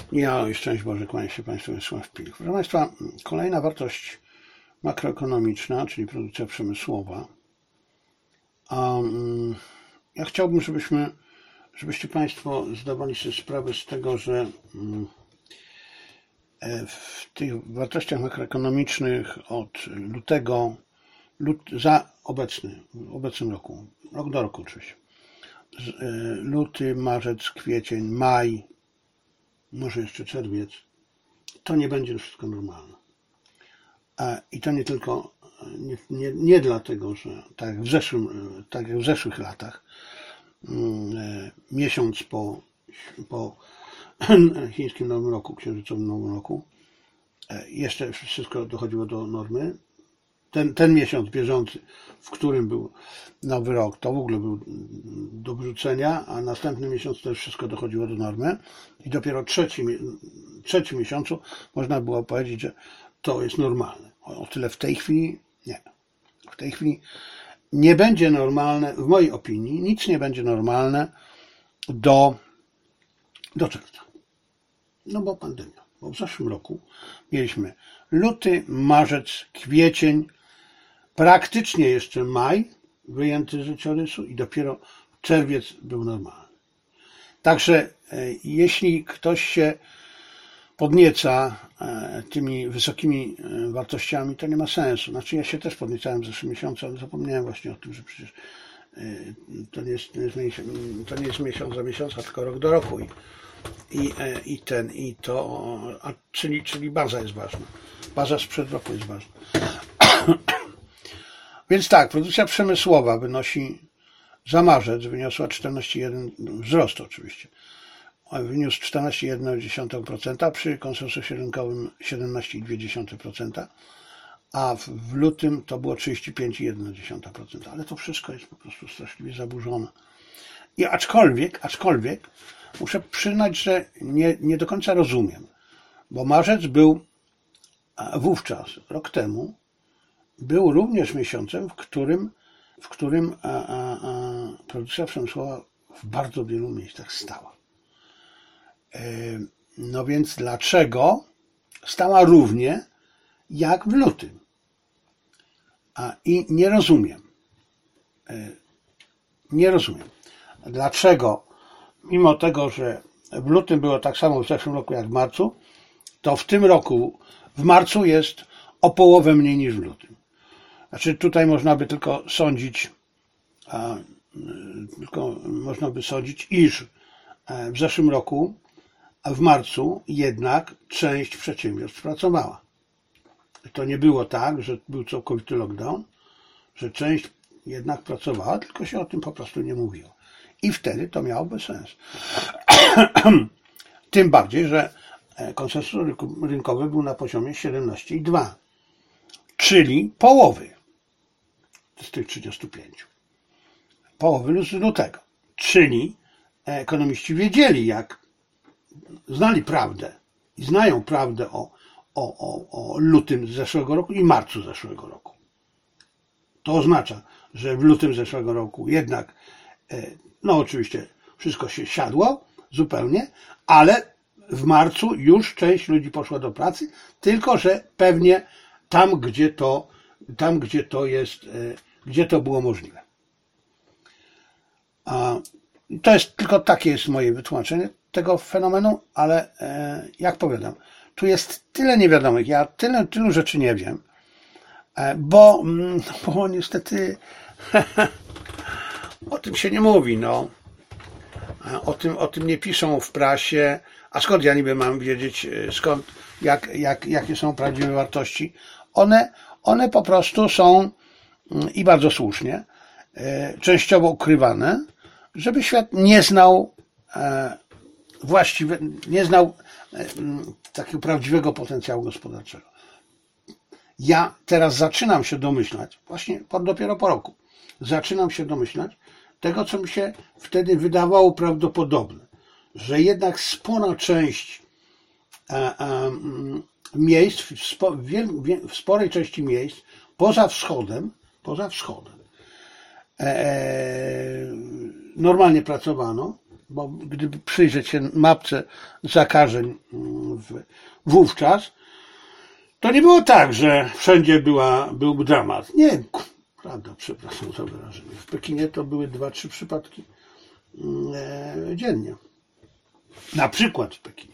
Ja i szczęść Boże, kłaniam się Państwu, Wiesław Pilch. Proszę Państwa, kolejna wartość makroekonomiczna, czyli produkcja przemysłowa. Ja chciałbym, żebyście Państwo zdawali sobie sprawę z tego, że w tych wartościach makroekonomicznych od lutego, za obecnym roku, rok do roku oczywiście, luty, marzec, kwiecień, maj, może jeszcze czerwiec, to nie będzie wszystko normalne. I to nie tylko, nie dlatego, że tak jak w zeszłych latach, miesiąc po chińskim Nowym Roku, księżycowym Nowym Roku, jeszcze wszystko dochodziło do normy. Ten miesiąc bieżący, w którym był Nowy Rok, to w ogóle był do wrzucenia, a następny miesiąc też wszystko dochodziło do normy i dopiero trzecim miesiącu można było powiedzieć, że to jest normalne. O tyle w tej chwili nie. W tej chwili nie będzie normalne, w mojej opinii, nic nie będzie normalne do czerwca. No bo pandemia. Bo w zeszłym roku mieliśmy luty, marzec, kwiecień, praktycznie jeszcze maj wyjęty z życiorysu i dopiero czerwiec był normalny. Także jeśli ktoś się podnieca tymi wysokimi wartościami, to nie ma sensu. Znaczy ja się też podniecałem w zeszłym miesiącu, ale zapomniałem właśnie o tym, że przecież to nie jest miesiąc za miesiąc, a tylko rok do roku. Czyli baza jest ważna. Baza sprzed roku jest ważna. Więc tak, produkcja przemysłowa za marzec wyniosła 14,1%, wzrost oczywiście, wyniósł 14,1%, przy konsensusie rynkowym 17,2%, a w lutym to było 35,1%, ale to wszystko jest po prostu straszliwie zaburzone. I aczkolwiek muszę przyznać, że nie do końca rozumiem, bo marzec był wówczas, rok temu, był również miesiącem, w którym produkcja przemysłowa w bardzo wielu miejscach stała. No więc dlaczego stała równie jak w lutym? I nie rozumiem. Dlaczego, mimo tego, że w lutym było tak samo w zeszłym roku jak w marcu, to w tym roku, w marcu jest o połowę mniej niż w lutym. Znaczy tutaj można by tylko sądzić, iż w zeszłym roku, a w marcu jednak część przedsiębiorstw pracowała. To nie było tak, że był całkowity lockdown, że część jednak pracowała, tylko się o tym po prostu nie mówiło. I wtedy to miałoby sens. Tym bardziej, że konsensus rynkowy był na poziomie 17,2, czyli połowy z tych 35. Połowy z lutego. Czyli ekonomiści wiedzieli, znali prawdę i znają prawdę o lutym zeszłego roku i marcu zeszłego roku. To oznacza, że w lutym zeszłego roku jednak, no oczywiście wszystko się siadło zupełnie, ale w marcu już część ludzi poszła do pracy, tylko że pewnie tam, gdzie to było możliwe. To jest tylko takie jest moje wytłumaczenie tego fenomenu, ale jak powiadam, tu jest tyle niewiadomych, ja tylu rzeczy nie wiem, bo niestety o tym się nie mówi, no. O tym nie piszą w prasie, a skąd ja niby mam wiedzieć, jakie są prawdziwe wartości? One po prostu są i bardzo słusznie częściowo ukrywane, żeby świat nie znał takiego prawdziwego potencjału gospodarczego. Ja teraz zaczynam się domyślać, właśnie dopiero po roku, tego, co mi się wtedy wydawało prawdopodobne, że jednak spora część miejsc, w sporej części miejsc poza wschodem, normalnie pracowano, bo gdyby przyjrzeć się mapce zakażeń wówczas, to nie było tak, że wszędzie był dramat. Nie, prawda, przepraszam za wyrażenie. W Pekinie to były 2-3 przypadki dziennie. Na przykład w Pekinie.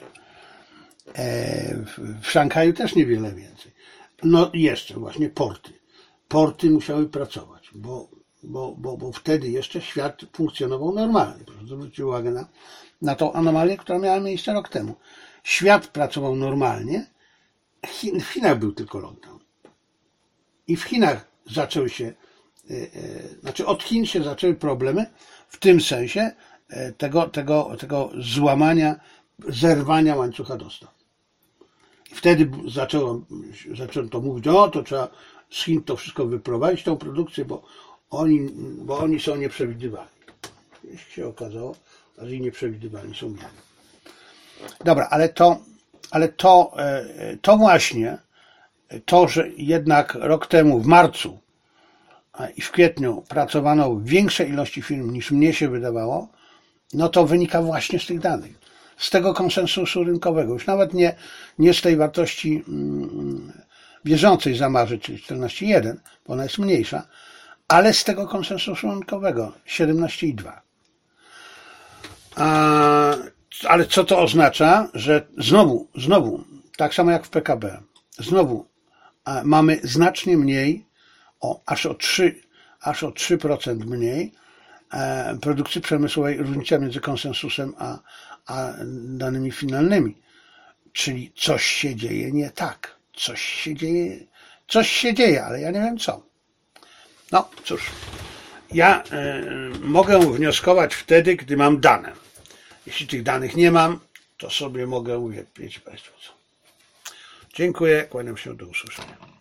W Szanghaju też niewiele więcej. No jeszcze właśnie porty. Porty musiały pracować, bo wtedy jeszcze świat funkcjonował normalnie. Proszę zwrócić uwagę na tą anomalię, która miała miejsce rok temu. Świat pracował normalnie, w Chinach był tylko lockdown. I w Chinach zaczęły się, od Chin się zaczęły problemy w tym sensie tego złamania, zerwania łańcucha dostaw. I wtedy zaczęto mówić, to trzeba z Chin to wszystko wyprowadzić, tą produkcję, bo oni są nieprzewidywalni. Jeśli się okazało, że i nieprzewidywalni są miani. Dobra, ale to właśnie, to, że jednak rok temu w marcu i w kwietniu pracowano w większej ilości firm niż mnie się wydawało, no to wynika właśnie z tych danych, z tego konsensusu rynkowego, już nawet nie z tej wartości bieżącej za marzec, czyli 14,1, bo ona jest mniejsza, ale z tego konsensusu rynkowego 17,2. Ale co to oznacza? Że znowu, tak samo jak w PKB, znowu mamy znacznie mniej, aż o 3% mniej produkcji przemysłowej, różnica między konsensusem a danymi finalnymi. Czyli coś się dzieje nie tak. Coś się dzieje, ale ja nie wiem co. No cóż, ja mogę wnioskować wtedy, gdy mam dane. Jeśli tych danych nie mam, to sobie mogę wiecie Państwo co. Dziękuję, kłaniam się, do usłyszenia.